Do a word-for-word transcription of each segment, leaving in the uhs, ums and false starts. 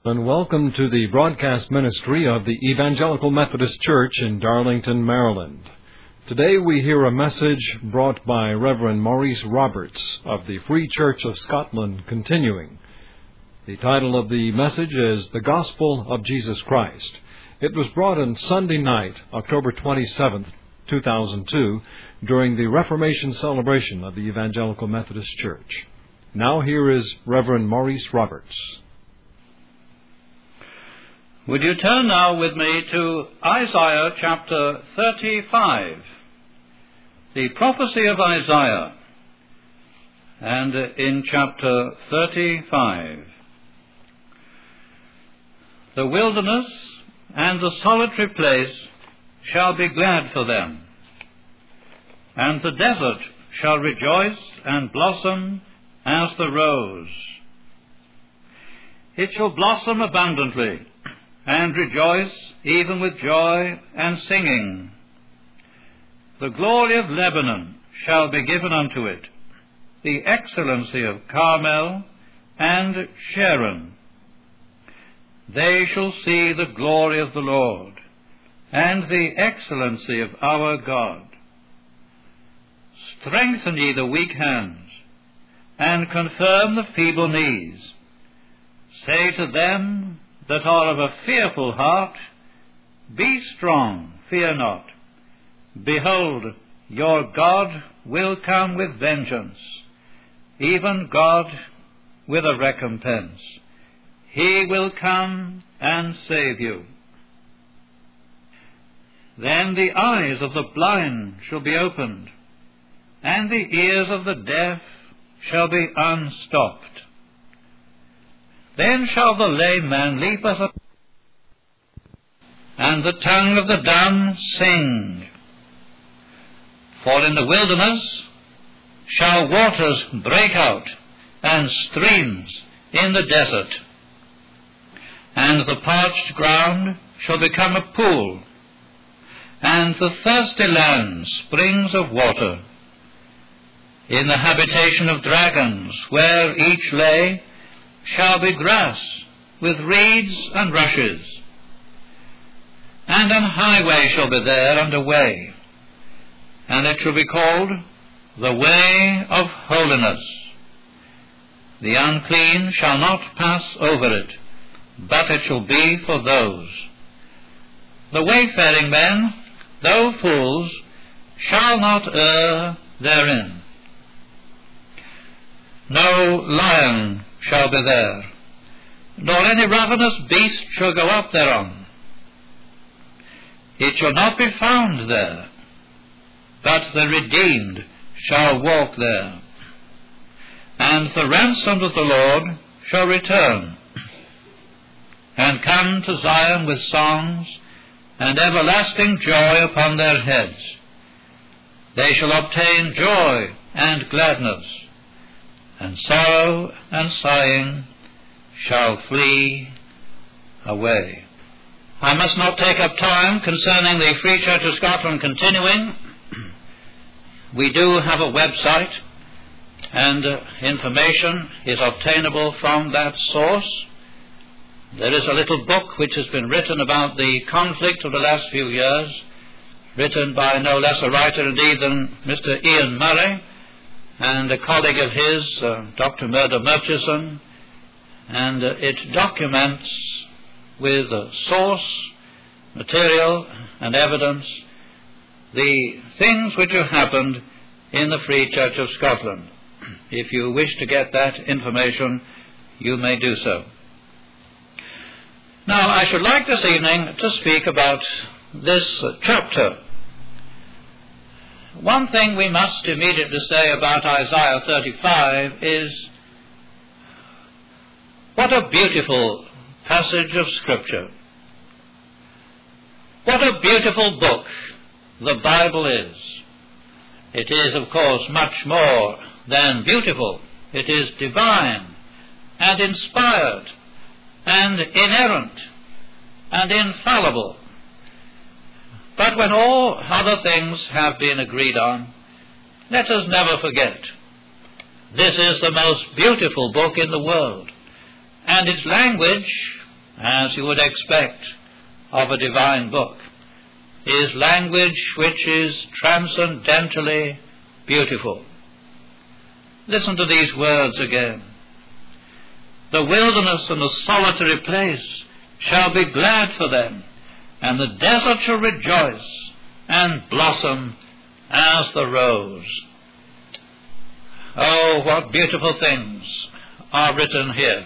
And welcome to the broadcast ministry of the Evangelical Methodist Church in Darlington, Maryland. Today we hear a message brought by Reverend Maurice Roberts of the Free Church of Scotland Continuing. The title of the message is The Gospel of Jesus Christ. It was brought on Sunday night, October twenty-seventh, two thousand two, during the Reformation celebration of the Evangelical Methodist Church. Now here is Reverend Maurice Roberts. Would you turn now with me to Isaiah chapter thirty-five, the prophecy of Isaiah, and in chapter thirty-five, the wilderness and the solitary place shall be glad for them, and the desert shall rejoice and blossom as the rose. It shall blossom abundantly, and rejoice even with joy and singing. The glory of Lebanon shall be given unto it, the excellency of Carmel and Sharon. They shall see the glory of the Lord, and the excellency of our God. Strengthen ye the weak hands, and confirm the feeble knees. Say to them that are of a fearful heart, be strong, fear not. Behold, your God will come with vengeance, even God with a recompense. He will come and save you. Then the eyes of the blind shall be opened, and the ears of the deaf shall be unstopped. Then shall the lame man leap as a, and the tongue of the dumb sing. For in the wilderness shall waters break out, and streams in the desert. And the parched ground shall become a pool, and the thirsty land springs of water. In the habitation of dragons, where each lay, shall be grass with reeds and rushes. And an highway shall be there and a way, and it shall be called the way of holiness. The unclean shall not pass over it, but it shall be for those. The wayfaring men, though fools, shall not err therein. No lion shall be there, nor any ravenous beast shall go up thereon. It shall not be found there, but the redeemed shall walk there. And the ransomed of the Lord shall return, and come to Zion with songs, and everlasting joy upon their heads. They shall obtain joy and gladness, and sorrow and sighing shall flee away. I must not take up time concerning the Free Church of Scotland Continuing. We do have a website, and uh, information is obtainable from that source. There is a little book which has been written about the conflict of the last few years, written by no less a writer indeed than Mister Ian Murray, and a colleague of his, uh, Doctor Murdo Murchison, and uh, it documents with uh, source, material, and evidence the things which have happened in the Free Church of Scotland. If you wish to get that information, you may do so. Now, I should like this evening to speak about this uh, chapter. One thing we must immediately say about Isaiah thirty-five is what a beautiful passage of Scripture. What a beautiful book the Bible is. It is, of course, much more than beautiful. It is divine and inspired and inerrant and infallible. But when all other things have been agreed on, let us never forget, this is the most beautiful book in the world, and its language as you would expect of a divine book, is language which is transcendently beautiful. Listen to these words again. The wilderness and the solitary place shall be glad for them, and the desert shall rejoice and blossom as the rose. Oh, what beautiful things are written here.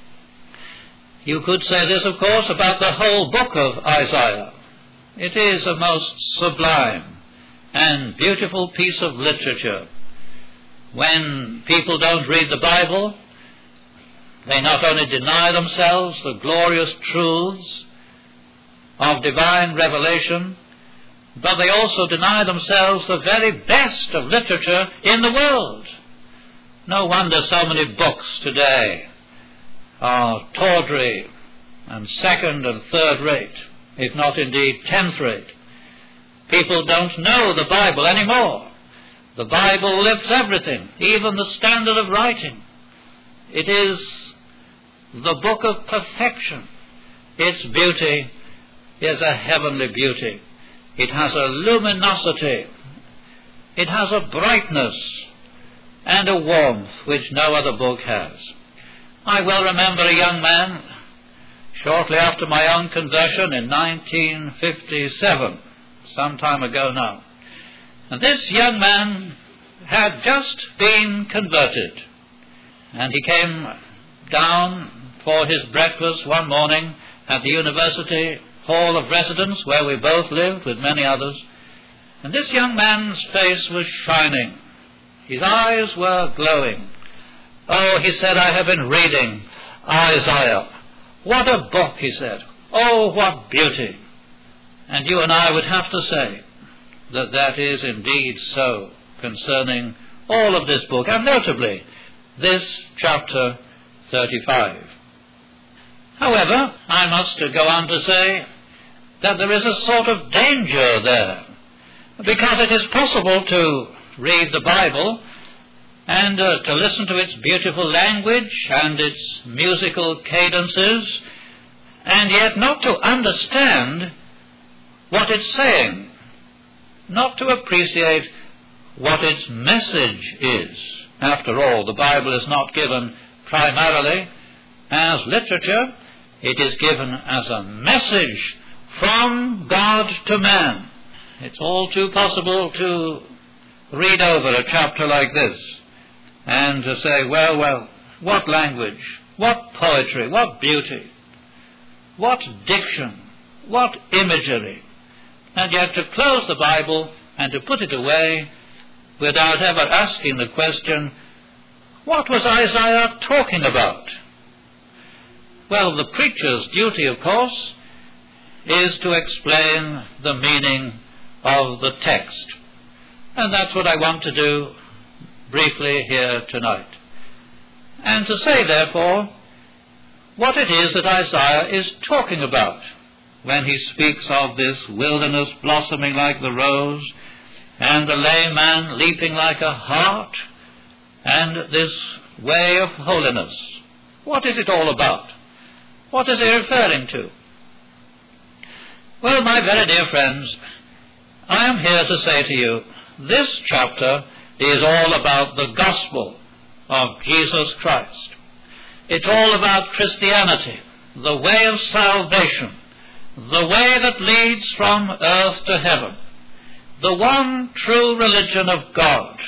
You could say this, of course, about the whole book of Isaiah. It is a most sublime and beautiful piece of literature. When people don't read the Bible, they not only deny themselves the glorious truths of divine revelation, but they also deny themselves the very best of literature in the world. No wonder so many books today are tawdry and second and third rate, if not indeed tenth rate. People don't know the Bible anymore. The Bible lifts everything, even the standard of writing. It is the book of perfection. Its beauty is a heavenly beauty. It has a luminosity. It has a brightness and a warmth which no other book has. I well remember a young man, shortly after my own conversion in nineteen fifty-seven, some time ago now. And this young man had just been converted. And he came down for his breakfast one morning at the university hall of residence where we both lived with many others. And this young man's face was shining. His eyes were glowing. Oh, he said, I have been reading Isaiah. What a book, he said. Oh, what beauty. And you and I would have to say that that is indeed so concerning all of this book, and notably this chapter thirty-five. However, I must go on to say that there is a sort of danger there, because it is possible to read the Bible and uh, to listen to its beautiful language and its musical cadences, and yet not to understand what it's saying, not to appreciate what its message is. After all, the Bible is not given primarily as literature. It is given as a message from God to man. It's all too possible to read over a chapter like this and to say, well, well, what language, what poetry, what beauty, what diction, what imagery, and yet to close the Bible and to put it away without ever asking the question, what was Isaiah talking about? Well, the preacher's duty, of course, is to explain the meaning of the text. And that's what I want to do briefly here tonight. And to say, therefore, what it is that Isaiah is talking about when he speaks of this wilderness blossoming like the rose, and the lame man leaping like a hart, and this way of holiness. What is it all about? What is he referring to? Well, my very dear friends, I am here to say to you, this chapter is all about the gospel of Jesus Christ. It's all about Christianity, the way of salvation, the way that leads from earth to heaven, the one true religion of God.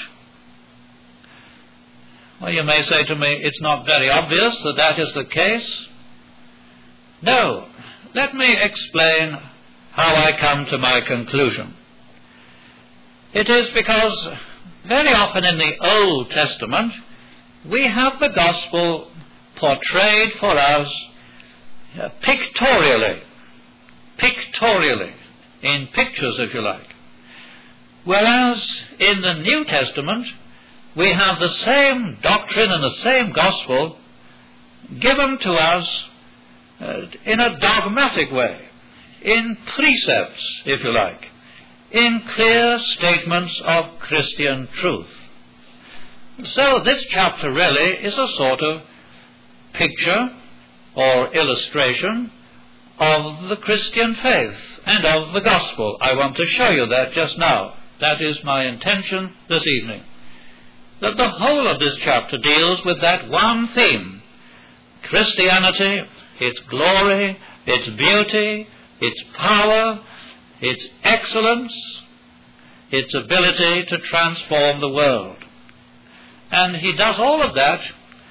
Well, you may say to me, it's not very obvious that that is the case. No, let me explain how I come to my conclusion. It is because very often in the Old Testament we have the gospel portrayed for us uh, pictorially, pictorially, in pictures if you like. Whereas in the New Testament we have the same doctrine and the same gospel given to us uh, in a dogmatic way, in precepts, if you like, in clear statements of Christian truth. So this chapter really is a sort of picture or illustration of the Christian faith and of the gospel. I want to show you that just now. That is my intention this evening. That the whole of this chapter deals with that one theme: Christianity, its glory, its beauty, its power, its excellence, its ability to transform the world. And he does all of that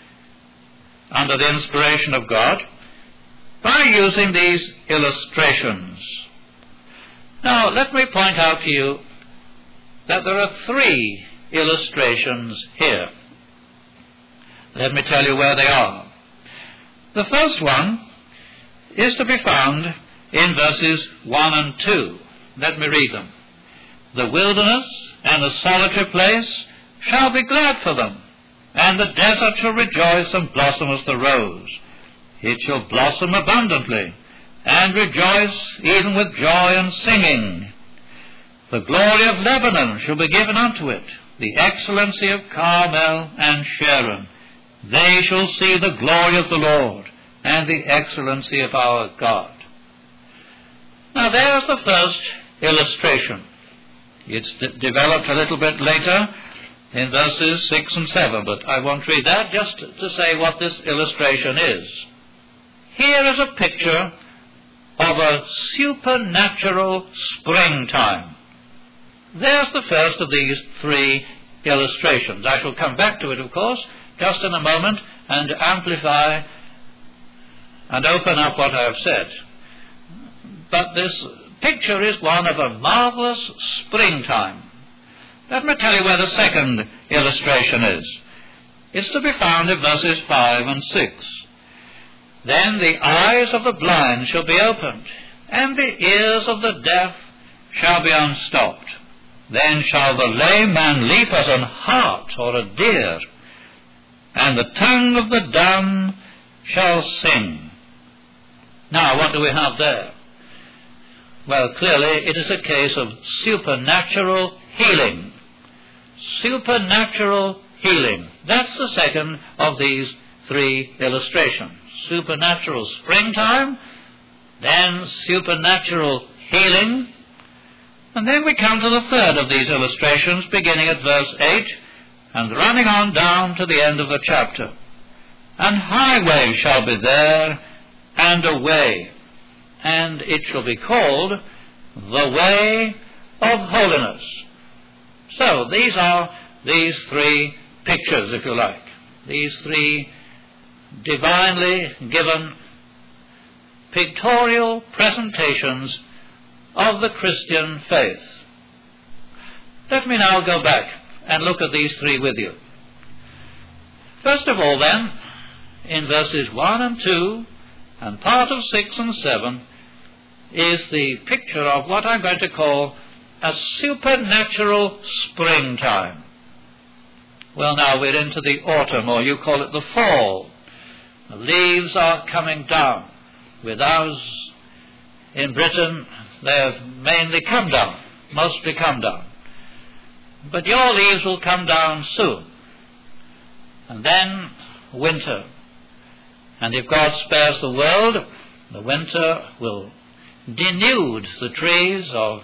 under the inspiration of God by using these illustrations. Now, let me point out to you that there are three illustrations here. Let me tell you where they are. The first one is to be found in verses one and two. Let me read them. The wilderness and the solitary place shall be glad for them, and the desert shall rejoice and blossom as the rose. It shall blossom abundantly, and rejoice even with joy and singing. The glory of Lebanon shall be given unto it, the excellency of Carmel and Sharon. They shall see the glory of the Lord, and the excellency of our God. Now there's the first illustration. It's d- developed a little bit later in verses six and seven, but I won't read that, just to say what this illustration is. Here is a picture of a supernatural springtime. There's the first of these three illustrations. I shall come back to it, of course, just in a moment, and amplify and open up what I have said. But this picture is one of a marvelous springtime. Let me tell you where the second illustration is. It's to be found in verses five and six. Then the eyes of the blind shall be opened, and the ears of the deaf shall be unstopped. Then shall the lame man leap as an hart or a deer, and the tongue of the dumb shall sing. Now, what do we have there? Well, clearly it is a case of supernatural healing. Supernatural healing. That's the second of these three illustrations. Supernatural springtime, then supernatural healing, and then we come to the third of these illustrations, beginning at verse eight, and running on down to the end of the chapter. And highway shall be there, and a way, and it shall be called the way of holiness. So these are these three pictures, if you like, these three divinely given pictorial presentations of the Christian faith. Let me now go back and look at these three with you. First of all, then, in verses one and two, and part of six and seven, is the picture of what I'm going to call a supernatural springtime. Well, now we're into the autumn, or you call it the fall. The leaves are coming down. With ours in Britain, they have mainly come down, mostly come down. But your leaves will come down soon. And then winter. And if God spares the world, the winter will denude the trees of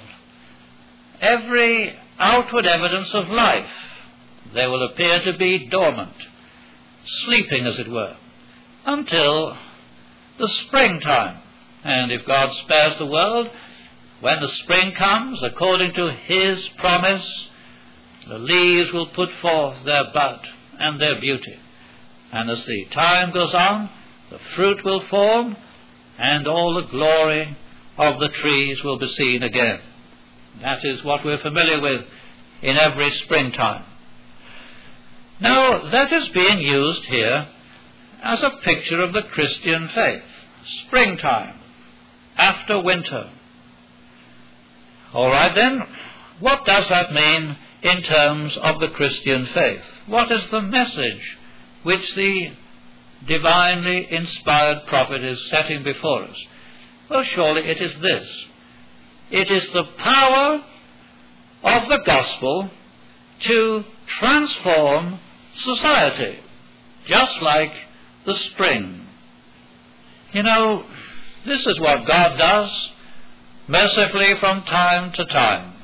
every outward evidence of life. They will appear to be dormant, sleeping as it were, until the springtime. And if God spares the world, when the spring comes, according to His promise, the leaves will put forth their bud and their beauty. And as the time goes on, the fruit will form, and all the glory of the trees will be seen again. That is what we're familiar with in every springtime. Now, that is being used here as a picture of the Christian faith. Springtime, after winter. All right then, what does that mean in terms of the Christian faith? What is the message which the divinely inspired prophet is setting before us? Well, surely it is this. It is the power of the gospel to transform society, just like the spring. You know, this is what God does, mercifully from time to time.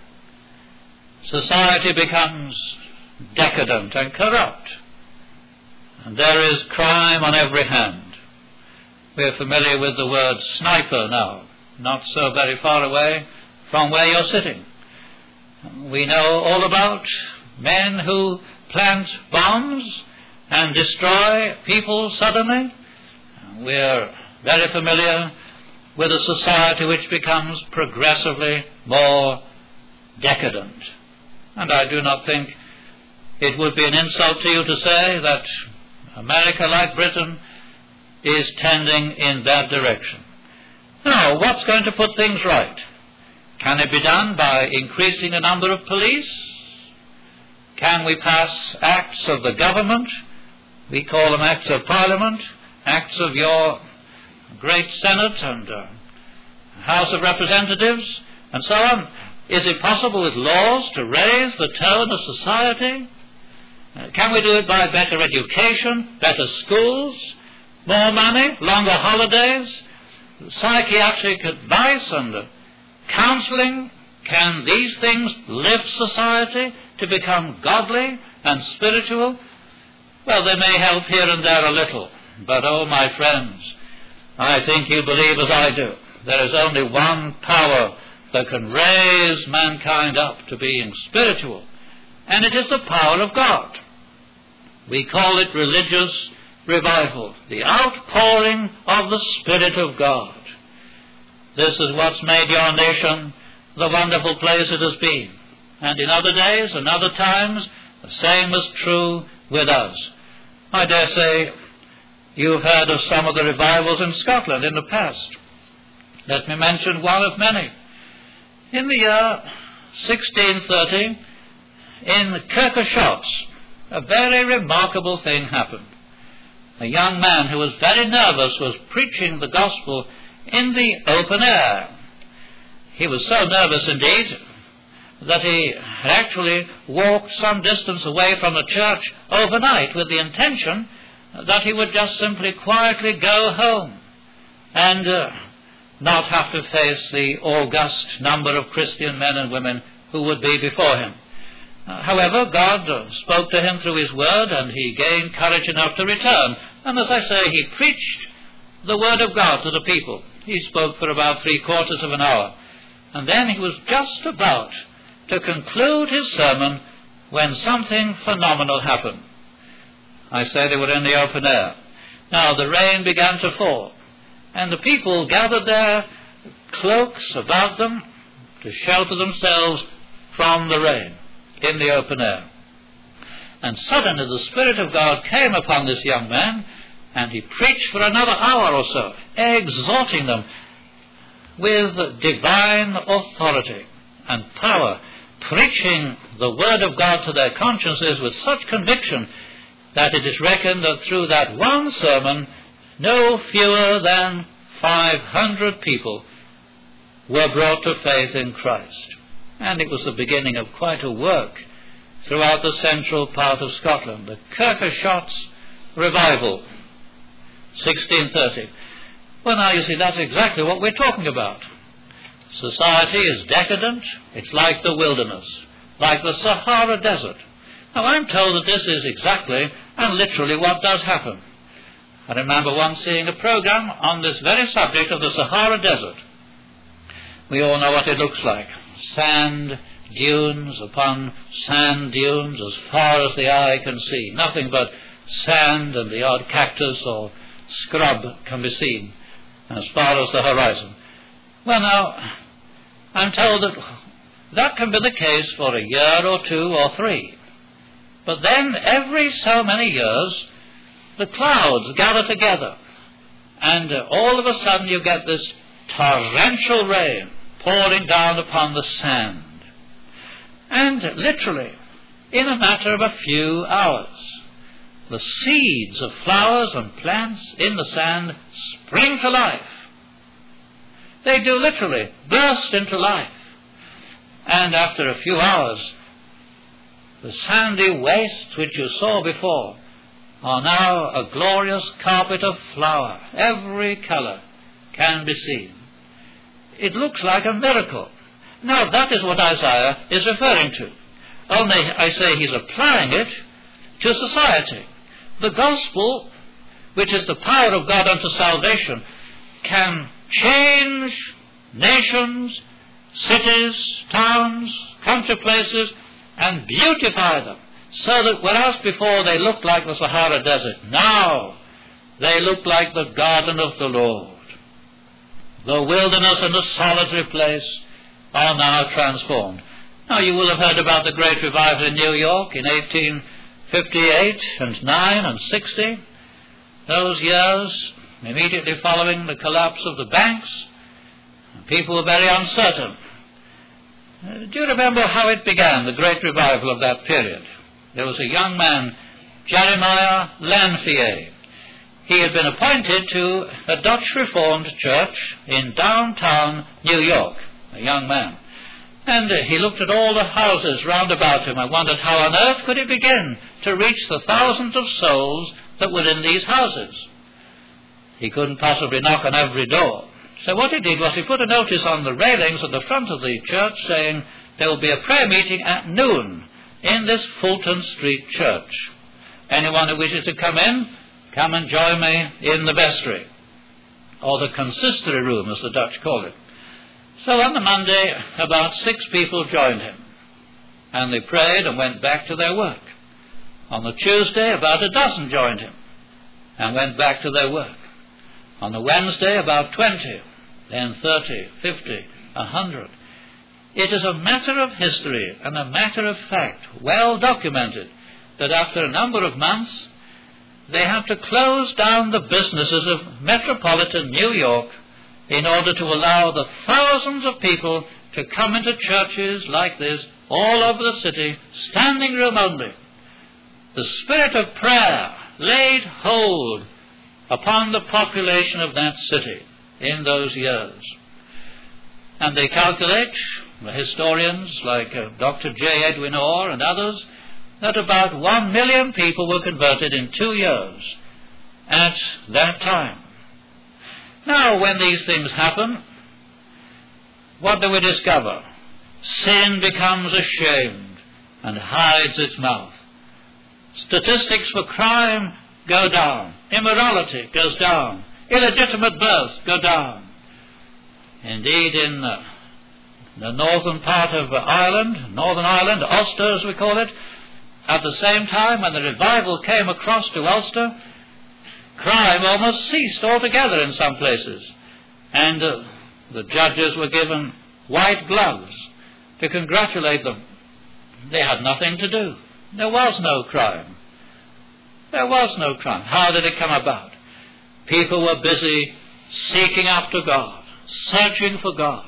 Society becomes decadent and corrupt, and there is crime on every hand. We're familiar with the word sniper now, not so very far away from where you're sitting. We know all about men who plant bombs and destroy people suddenly. We're very familiar with a society which becomes progressively more decadent. And I do not think it would be an insult to you to say that America, like Britain, is tending in that direction. Now, what's going to put things right? Can it be done by increasing the number of police? Can we pass acts of the government? We call them acts of parliament, acts of your great Senate and uh, House of Representatives, and so on. Is it possible with laws to raise the tone of society? Uh, can we do it by better education, better schools, more money, longer holidays, psychiatric advice and uh, counseling? Can these things lift society to become godly and spiritual? Well, they may help here and there a little, but oh, my friends, I think you believe as I do. There is only one power that can raise mankind up to being spiritual, and it is the power of God. We call it religious revival, the outpouring of the Spirit of God. This is what's made your nation the wonderful place it has been. And in other days and other times, the same is true with us. I dare say you've heard of some of the revivals in Scotland in the past. Let me mention one of many. In the year sixteen thirty, in Kirkashotts, a very remarkable thing happened. A young man who was very nervous was preaching the gospel in the open air. He was so nervous indeed that he had actually walked some distance away from the church overnight with the intention that he would just simply quietly go home and uh, not have to face the august number of Christian men and women who would be before him. Uh, however, God uh, spoke to him through his word, and he gained courage enough to return. And as I say, he preached the word of God to the people. He spoke for about three quarters of an hour. And then he was just about to conclude his sermon when something phenomenal happened. I say they were in the open air. Now the rain began to fall, and the people gathered their cloaks about them to shelter themselves from the rain in the open air. And suddenly the Spirit of God came upon this young man, and he preached for another hour or so, exhorting them with divine authority and power, preaching the word of God to their consciences with such conviction that it is reckoned that through that one sermon, no fewer than five hundred people were brought to faith in Christ. And it was the beginning of quite a work throughout the central part of Scotland, the Kirkashotts Revival, sixteen thirty. Well, now, you see, that's exactly what we're talking about. Society is decadent. It's like the wilderness, like the Sahara Desert. Now, I'm told that this is exactly and literally what does happen. I remember once seeing a program on this very subject of the Sahara Desert. We all know what it looks like. Sand dunes upon sand dunes as far as the eye can see. Nothing but sand, and the odd cactus or scrub can be seen as far as the horizon. Well, now, I'm told that that can be the case for a year or two or three. But then, every so many years, the clouds gather together, and uh, all of a sudden you get this torrential rain pouring down upon the sand. And literally, in a matter of a few hours, the seeds of flowers and plants in the sand spring to life. They do literally burst into life. And after a few hours, the sandy wastes which you saw before are now a glorious carpet of flower. Every color can be seen. It looks like a miracle. Now, that is what Isaiah is referring to. Only, I say, he's applying it to society. The gospel, which is the power of God unto salvation, can change nations, cities, towns, country places, and beautify them, so that whereas before they looked like the Sahara Desert, now they look like the garden of the Lord. The wilderness and the solitary place are now transformed. Now, you will have heard about the great revival in New York in eighteen fifty-eight and nine and sixty. Those years immediately following the collapse of the banks, people were very uncertain. Uh, do you remember how it began, the great revival of that period? There was a young man, Jeremiah Lanphier. He had been appointed to a Dutch Reformed church in downtown New York, a young man. And uh, he looked at all the houses round about him and wondered how on earth could he begin to reach the thousands of souls that were in these houses. He couldn't possibly knock on every door. So what he did was he put a notice on the railings at the front of the church saying there will be a prayer meeting at noon in this Fulton Street church. Anyone who wishes to come in, come and join me in the vestry, or the consistory room as the Dutch call it. So on the Monday, about six people joined him, and they prayed and went back to their work. On the Tuesday, about a dozen joined him and went back to their work. On the Wednesday, about twenty, then thirty, fifty, a hundred. It is a matter of history and a matter of fact, well documented, that after a number of months, they have to close down the businesses of metropolitan New York in order to allow the thousands of people to come into churches like this all over the city, standing room only. The spirit of prayer laid hold upon the population of that city in those years. And they calculate, the historians like uh, Doctor J. Edwin Orr and others, that about one million people were converted in two years at that time. Now, when these things happen, what do we discover? Sin becomes ashamed and hides its mouth. Statistics for crime go down. Immorality goes down. Illegitimate births go down. Indeed, in uh, the northern part of uh, Ireland, Northern Ireland, Ulster as we call it, at the same time when the revival came across to Ulster, crime almost ceased altogether in some places. And uh, the judges were given white gloves to congratulate them. They had nothing to do. There was no crime. There was no crime. How did it come about? People were busy seeking after God, searching for God.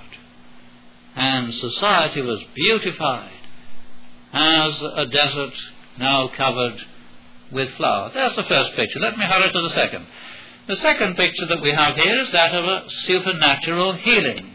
And society was beautified as a desert now covered with flowers. There's the first picture. Let me hurry to the second. The second picture that we have here is that of a supernatural healing.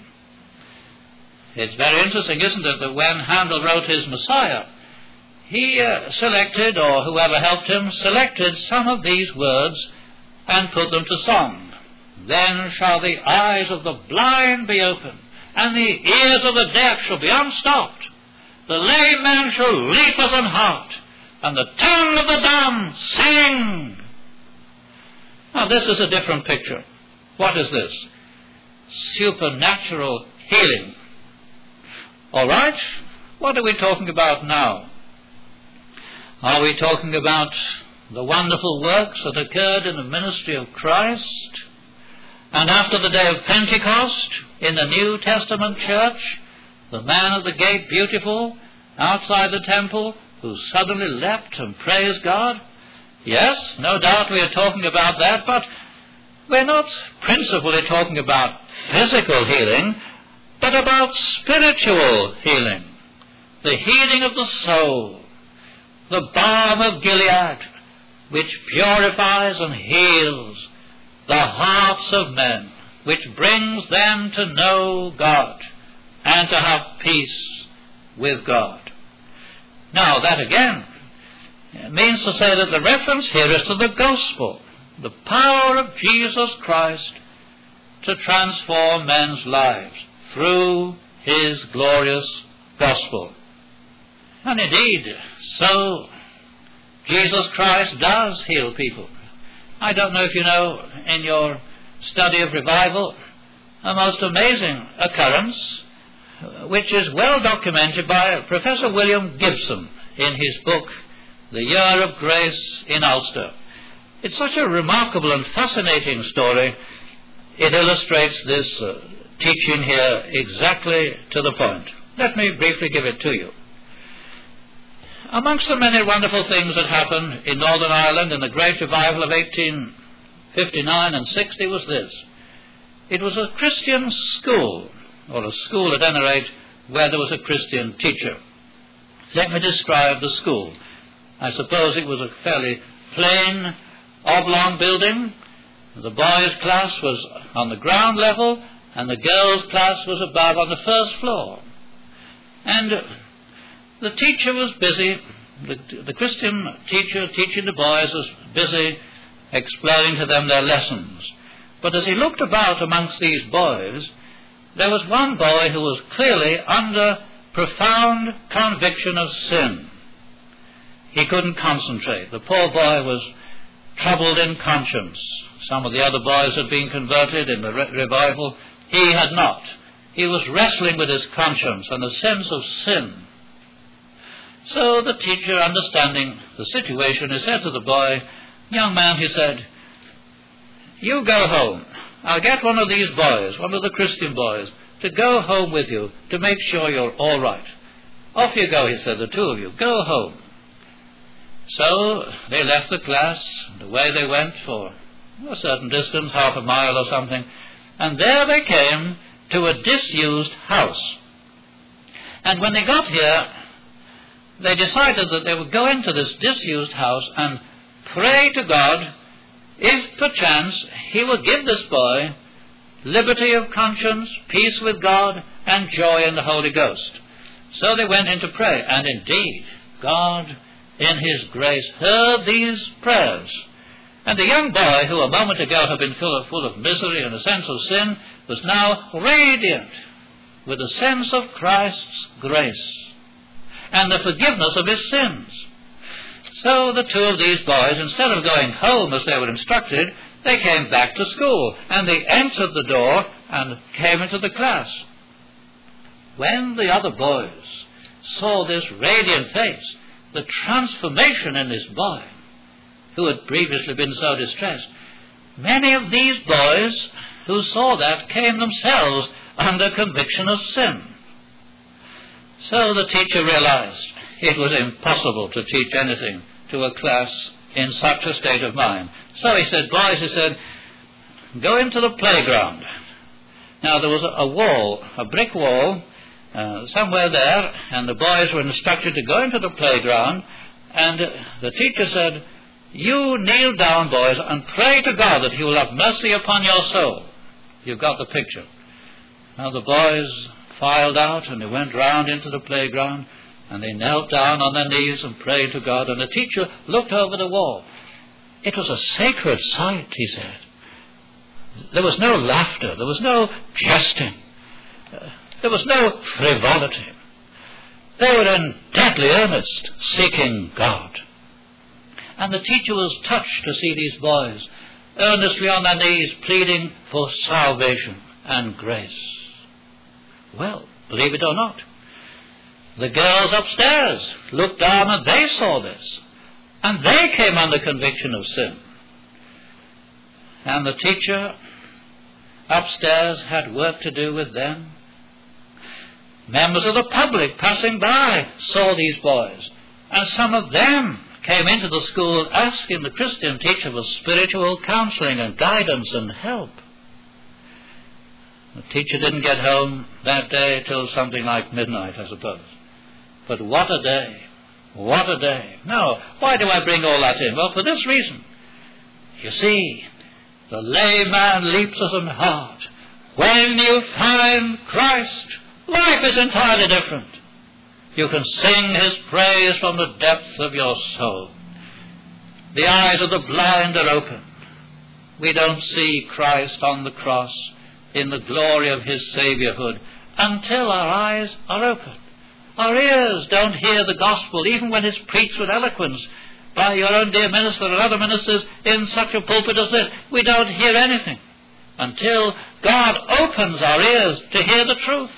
It's very interesting, isn't it, that when Handel wrote his Messiah, he uh, selected, or whoever helped him, selected some of these words and put them to song. Then shall the eyes of the blind be opened, and the ears of the deaf shall be unstopped. The lame man shall leap as an hart, and the tongue of the dumb sing. Now this is a different picture. What is this? Supernatural healing. All right, what are we talking about now? Are we talking about the wonderful works that occurred in the ministry of Christ? And after the day of Pentecost, in the New Testament church, the man at the gate, beautiful, outside the temple, who suddenly leapt and praised God? Yes, no doubt we are talking about that, but we're not principally talking about physical healing, but about spiritual healing, the healing of the soul, the balm of Gilead, which purifies and heals the hearts of men, which brings them to know God and to have peace with God. Now, that again It means to say that the reference here is to the gospel, the power of Jesus Christ to transform men's lives through his glorious gospel. And indeed, so Jesus Christ does heal people. I don't know if you know, in your study of revival, a most amazing occurrence, which is well documented by Professor William Gibson in his book, The Year of Grace in Ulster. It's such a remarkable and fascinating story. It illustrates this uh, teaching here exactly to the point. Let me briefly give it to you. Amongst the many wonderful things that happened in Northern Ireland in the Great Revival of eighteen fifty-nine and sixty was this. It was a Christian school, or a school at any rate, where there was a Christian teacher. Let me describe the school. I suppose it was a fairly plain, oblong building. The boys' class was on the ground level, and the girls' class was above on the first floor. And the teacher was busy, the, the Christian teacher teaching the boys was busy explaining to them their lessons. But as he looked about amongst these boys, there was one boy who was clearly under profound conviction of sin. He couldn't concentrate. The poor boy was troubled in conscience. Some of the other boys had been converted in the re- revival. He had not. He was wrestling with his conscience and a sense of sin. So the teacher, understanding the situation, he said to the boy, "Young man," he said, "you go home. I'll get one of these boys, one of the Christian boys, to go home with you to make sure you're all right. Off you go," he said, "the two of you. Go home." So they left the class, and away they went for a certain distance, half a mile or something, and there they came to a disused house. And when they got here, they decided that they would go into this disused house and pray to God if perchance he would give this boy liberty of conscience, peace with God, and joy in the Holy Ghost. So they went in to pray, and indeed, God, in his grace, heard these prayers. And the young boy, who a moment ago had been full of, full of misery and a sense of sin, was now radiant with a sense of Christ's grace and the forgiveness of his sins. So the two of these boys, instead of going home as they were instructed, they came back to school, and they entered the door and came into the class. When the other boys saw this radiant face, the transformation in this boy, who had previously been so distressed, many of these boys who saw that came themselves under conviction of sin. So the teacher realized it was impossible to teach anything to a class in such a state of mind. So he said, "Boys," he said, "go into the playground." Now there was a, a wall, a brick wall, uh, somewhere there, and the boys were instructed to go into the playground, and uh, the teacher said, "You kneel down, boys, and pray to God that he will have mercy upon your soul." You've got the picture. Now the boys filed out, and they went round into the playground, and they knelt down on their knees and prayed to God, and the teacher looked over the wall. It was a sacred sight, he said. There was no laughter, there was no jesting, uh, there was no frivolity. They were in deadly earnest, seeking God. And the teacher was touched to see these boys earnestly on their knees, pleading for salvation and grace. Well, believe it or not, the girls upstairs looked down and they saw this. And they came under conviction of sin. And the teacher upstairs had work to do with them. Members of the public passing by saw these boys. And some of them came into the school asking the Christian teacher for spiritual counseling and guidance and help. The teacher didn't get home that day till something like midnight, I suppose. But what a day. What a day. Now, why do I bring all that in? Well, for this reason. You see, the layman leaps as an heart. When you find Christ, life is entirely different. You can sing his praise from the depths of your soul. the eyes of the blind are opened. We don't see Christ on the cross in the glory of his Saviourhood until our eyes are opened. Our ears don't hear the gospel, even when it's preached with eloquence by your own dear minister and other ministers in such a pulpit as this. We don't hear anything until God opens our ears to hear the truth.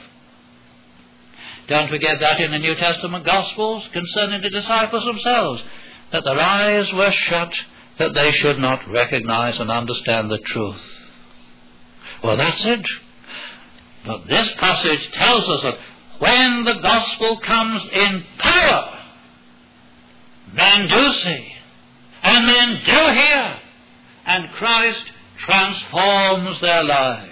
Don't forget that in the New Testament Gospels concerning the disciples themselves, that their eyes were shut, that they should not recognize and understand the truth. Well, that's it. But this passage tells us that when the gospel comes in power, men do see, and men do hear, and Christ transforms their lives.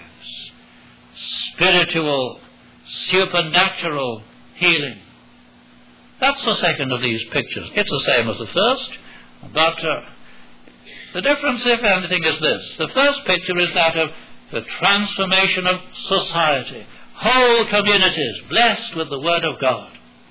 Spiritual, supernatural healing. That's the second of these pictures. It's the same as the first, but uh, the difference, if anything, is this. The first picture is that of the transformation of society. Whole communities blessed with the Word of God.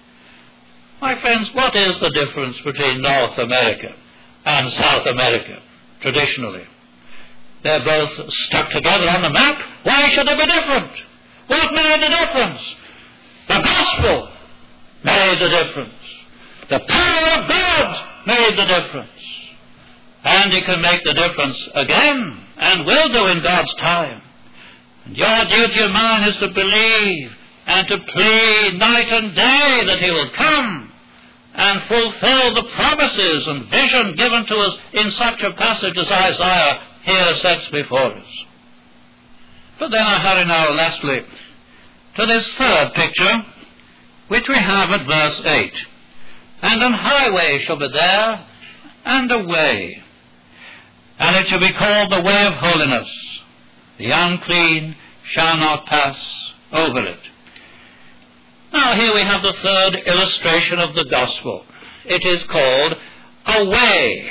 My friends, what is the difference between North America and South America, traditionally? They're both stuck together on the map. Why should they be different? What made the difference? The gospel made the difference. The power of God made the difference. And He can make the difference again, and will do in God's time. And your duty of mine is to believe and to plead night and day that He will come and fulfill the promises and vision given to us in such a passage as Isaiah here sets before us. But then I hurry now lastly to this third picture, which we have at verse eight. And an highway shall be there, and a way, and it shall be called the way of holiness. The unclean shall not pass over it. Now here we have the third illustration of the gospel. It is called a way.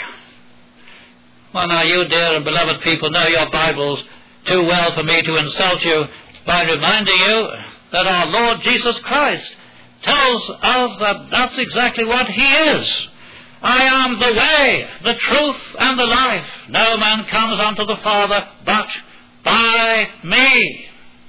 Well, now you dear and beloved people know your Bibles too well for me to insult you by reminding you that our Lord Jesus Christ tells us that that's exactly what He is. I am the way, the truth, and the life. No man comes unto the Father but by me.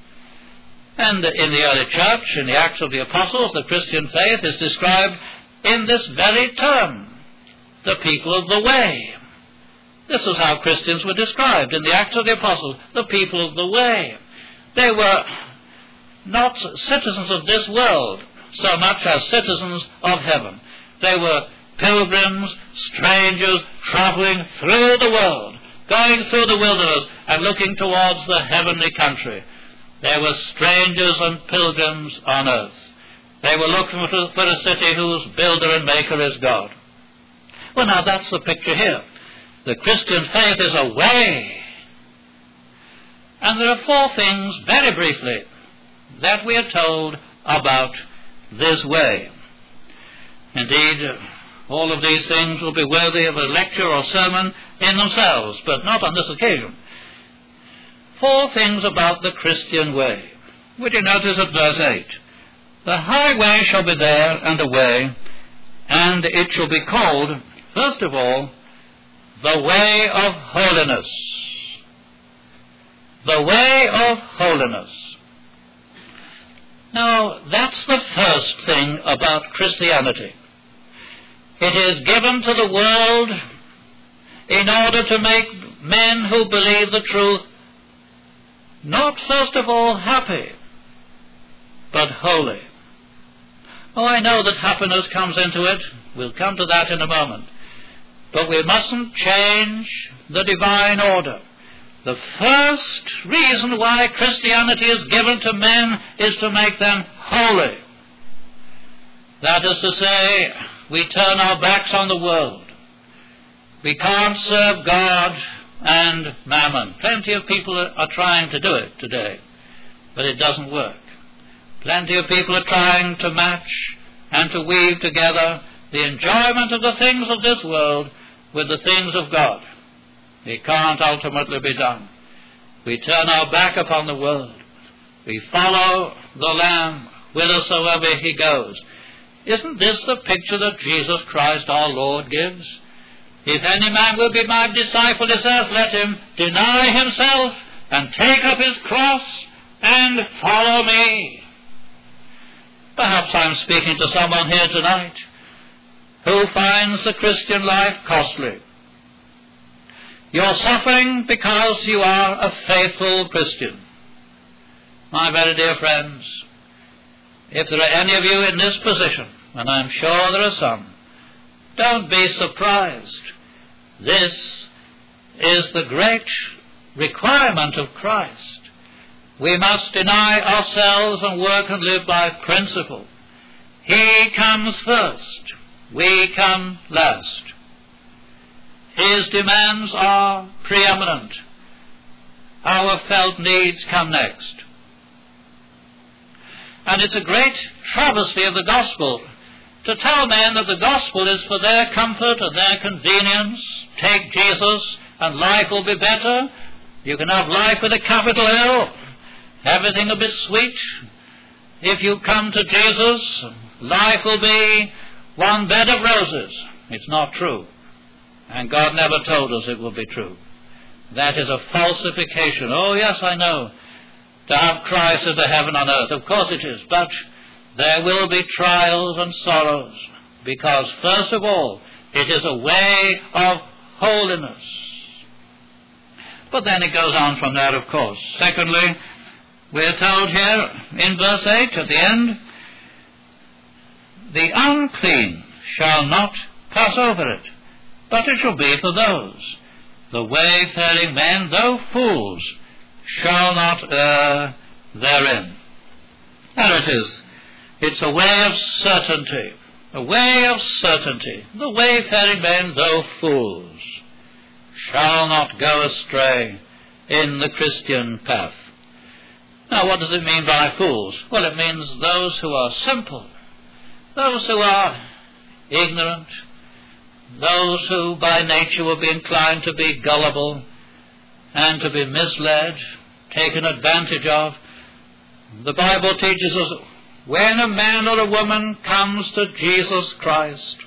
And in the early church, in the Acts of the Apostles, the Christian faith is described in this very term, the people of the way. This is how Christians were described in the Acts of the Apostles, the people of the way. They were not citizens of this world so much as citizens of heaven. They were pilgrims, strangers, traveling through the world, going through the wilderness and looking towards the heavenly country. They were strangers and pilgrims on earth. They were looking for a city whose builder and maker is God. Well, now that's the picture here. The Christian faith is a way. And there are four things, very briefly, that we are told about this way. Indeed, all of these things will be worthy of a lecture or sermon in themselves, but not on this occasion. Four things about the Christian way. Would you notice at verse eight? The highway shall be there and a way, and it shall be called, first of all, the way of holiness. The way of holiness. Now, that's the first thing about Christianity. It is given to the world in order to make men who believe the truth not first of all happy, but holy. Oh, I know that happiness comes into it. We'll come to that in a moment. But we mustn't change the divine order. The first reason why Christianity is given to men is to make them holy. That is to say, we turn our backs on the world. We can't serve God and mammon. Plenty of people are, are trying to do it today, but it doesn't work. Plenty of people are trying to match and to weave together the enjoyment of the things of this world with the things of God. It can't ultimately be done. We turn our back upon the world. We follow the Lamb whithersoever He goes. Isn't this the picture that Jesus Christ our Lord gives? If any man will be my disciple, it says, let him deny himself and take up his cross and follow me. Perhaps I'm speaking to someone here tonight who finds the Christian life costly. You're suffering because you are a faithful Christian. My very dear friends, if there are any of you in this position, and I'm sure there are some, don't be surprised. This is the great requirement of Christ. We must deny ourselves and work and live by principle. He comes first. We come last. His demands are preeminent. Our felt needs come next. And it's a great travesty of the gospel to tell men that the gospel is for their comfort and their convenience. Take Jesus and life will be better. You can have life with a capital L. Everything will be sweet. If you come to Jesus, life will be one bed of roses. It's not true. And God never told us it will be true. That is a falsification. Oh, yes, I know. To have Christ as a heaven on earth. Of course it is. But there will be trials and sorrows. Because, first of all, it is a way of holiness. But then it goes on from there, of course. Secondly, we are told here in verse eight at the end, the unclean shall not pass over it, but it shall be for those. The wayfaring men, though fools, shall not err therein. There it is. It's a way of certainty. A way of certainty. The wayfaring men, though fools, shall not go astray in the Christian path. Now, what does it mean by fools? Well, it means those who are simple, those who are ignorant, those who by nature will be inclined to be gullible and to be misled, taken advantage of. The Bible teaches us when a man or a woman comes to Jesus Christ,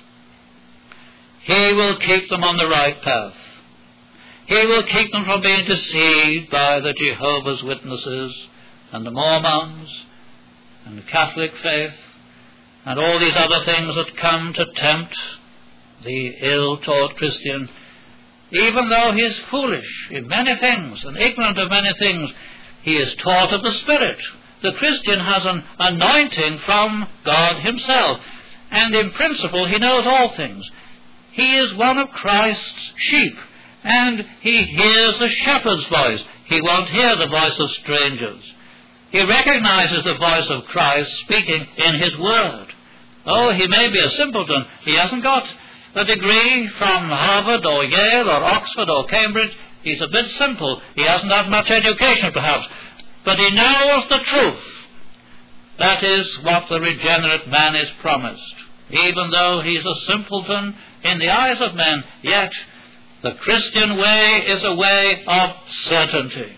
He will keep them on the right path. He will keep them from being deceived by the Jehovah's Witnesses and the Mormons and the Catholic faith and all these other things that come to tempt the ill-taught Christian. Even though he is foolish in many things and ignorant of many things, he is taught of the Spirit. The Christian has an anointing from God Himself, and in principle he knows all things. He is one of Christ's sheep, and he hears the shepherd's voice. He won't hear the voice of strangers. He recognizes the voice of Christ speaking in His Word. Oh, he may be a simpleton. He hasn't got a degree from Harvard or Yale or Oxford or Cambridge. He's a bit simple. He hasn't had much education, perhaps. But he knows the truth. That is what the regenerate man is promised. Even though he's a simpleton in the eyes of men, yet the Christian way is a way of certainty.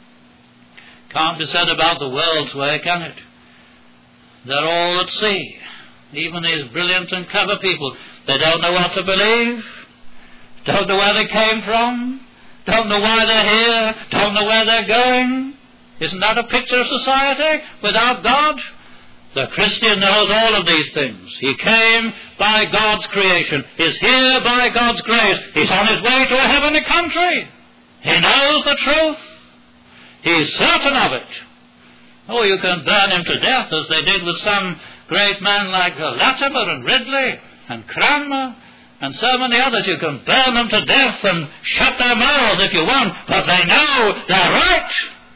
Can't be said about the world's way, can it? They're all at sea. Even these brilliant and clever people, they don't know what to believe, don't know where they came from, don't know why they're here, don't know where they're going. Isn't that a picture of society without God? The Christian knows all of these things. He came by God's creation, is here by God's grace. He's on his way to a heavenly country. He knows the truth. He's certain of it. Oh, you can burn him to death as they did with some great men like Latimer and Ridley and Cranmer and so many others. You can burn them to death and shut their mouths if you want, but they know they're right.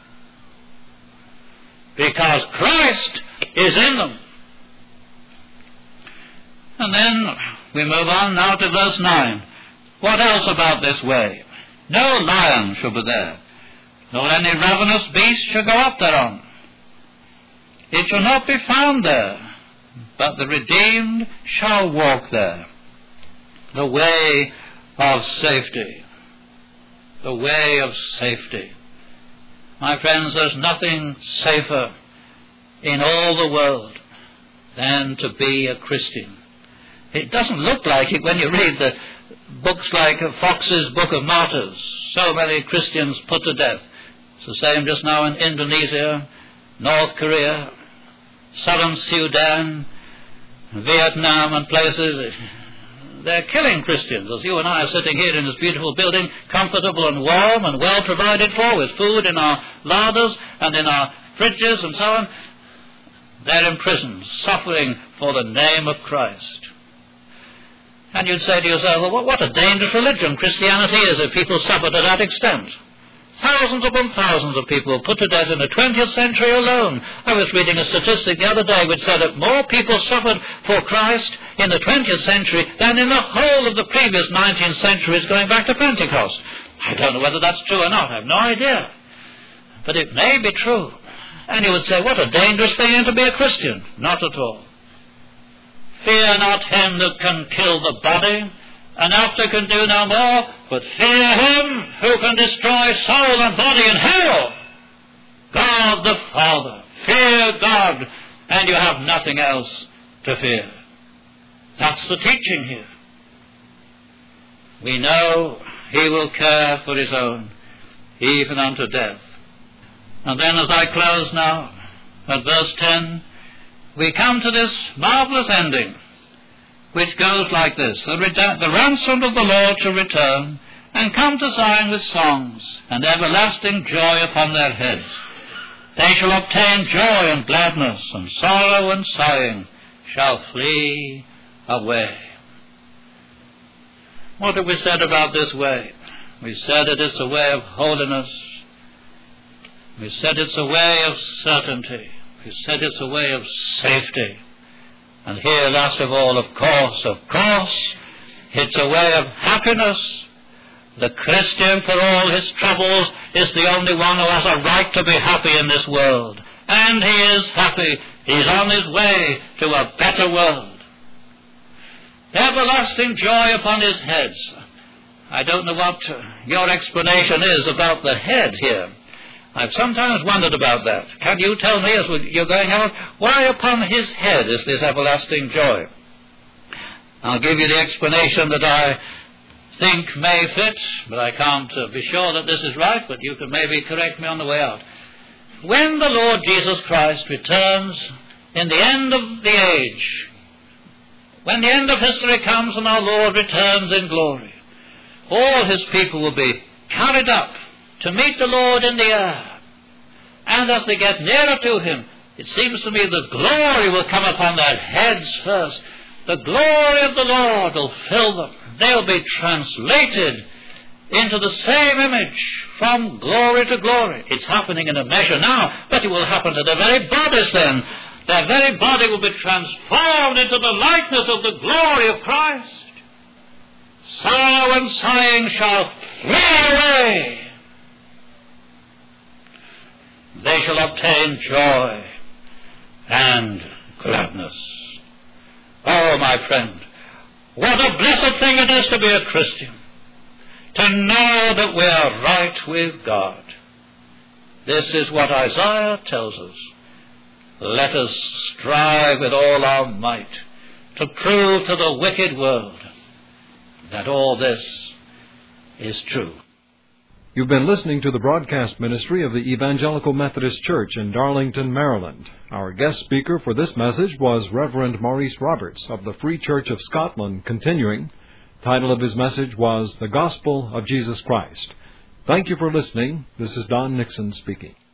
Because Christ is in them. And then we move on now to verse nine. What else about this way? No lion shall be there, nor any ravenous beast shall go up thereon. It shall not be found there, but the redeemed shall walk there. The way of safety. The way of safety. My friends, there's nothing safer in all the world than to be a Christian. It doesn't look like it when you read the, books like Fox's Book of Martyrs. So many Christians put to death. It's the same just now in Indonesia, North Korea, Southern Sudan, Vietnam and places. They're killing Christians, as you and I are sitting here in this beautiful building, comfortable and warm and well provided for, with food in our larders and in our fridges and so on. They're in prison, suffering for the name of Christ. And you'd say to yourself, well, what a dangerous religion Christianity is if people suffer to that extent. Thousands upon thousands of people put to death in the twentieth century alone. I was reading a statistic the other day which said that more people suffered for Christ in the twentieth century than in the whole of the previous nineteen centuries going back to Pentecost. I don't know whether that's true or not. I have no idea. But it may be true. And you would say, what a dangerous thing to be a Christian. Not at all. Fear not him that can kill the body, and after can do no more, but fear him who can destroy soul and body in hell. God the Father. Fear God, and you have nothing else to fear. That's the teaching here. We know he will care for his own, even unto death. And then as I close now, at verse ten, we come to this marvelous ending, which goes like this. The, red- the ransomed of the Lord shall return, and come to Zion with songs, and everlasting joy upon their heads. They shall obtain joy and gladness, and sorrow and sighing shall flee away. What have we said about this way? We said it is a way of holiness. We said it's a way of certainty. We said it's a way of safety. And here, last of all, of course, of course, it's a way of happiness. The Christian, for all his troubles, is the only one who has a right to be happy in this world. And he is happy. He's on his way to a better world. Everlasting joy upon his heads. I don't know what your explanation is about the head here. I've sometimes wondered about that. Can you tell me, as you're going out, why upon his head is this everlasting joy? I'll give you the explanation that I think may fit, but I can't uh, be sure that this is right, but you can maybe correct me on the way out. When the Lord Jesus Christ returns in the end of the age, when the end of history comes and our Lord returns in glory, all his people will be carried up to meet the Lord in the air. And as they get nearer to him, it seems to me the glory will come upon their heads first. The glory of the Lord will fill them. They'll be translated into the same image from glory to glory. It's happening in a measure now, but it will happen to their very bodies then. Their very body will be transformed into the likeness of the glory of Christ. Sorrow and sighing shall flee away. They shall obtain joy and gladness. Oh, my friend, what a blessed thing it is to be a Christian, to know that we are right with God. This is what Isaiah tells us. Let us strive with all our might to prove to the wicked world that all this is true. You've been listening to the broadcast ministry of the Evangelical Methodist Church in Darlington, Maryland. Our guest speaker for this message was Reverend Maurice Roberts of the Free Church of Scotland, continuing. The title of his message was The Gospel of Jesus Christ. Thank you for listening. This is Don Nixon speaking.